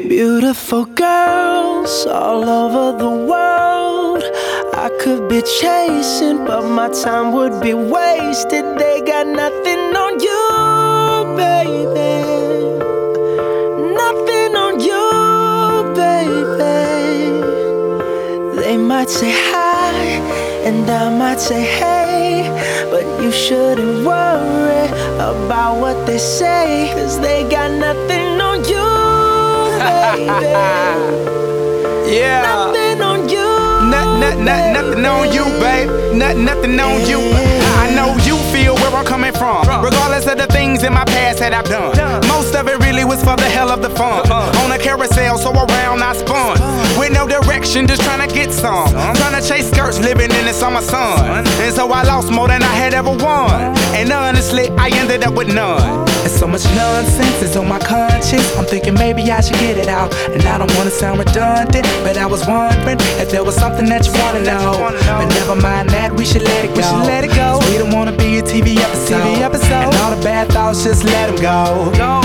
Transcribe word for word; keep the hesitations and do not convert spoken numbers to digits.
Beautiful girls all over the world I could be chasing, but my time would be wasted. They got nothing on you, baby. Nothing on you, baby. They might say hi, and I might say hey, but you shouldn't worry about what they say, 'cause they got nothing on you, baby. Yeah. Nothing on you. Nothing, nothing, nothing, nothing on you, babe. Nothing, nothing on you. I know you feel where I'm coming from, regardless of the things in my past that I've done. Most of it really was for the hell of the fun. On a carousel, so around I spun. With no direction, just trying to get some. Trying to chase skirts, living in the summer sun. And so I lost more than I had ever won. And honestly, I ended up with none. And so much nonsense is on my conscience. I'm thinking maybe I should get it out. And I don't wanna sound redundant, but I was wondering if there was something that you wanna know. But never mind that, we should let it go. We should let it go. We don't wanna be a T V episode. T V episode. And all the bad thoughts, just let them go.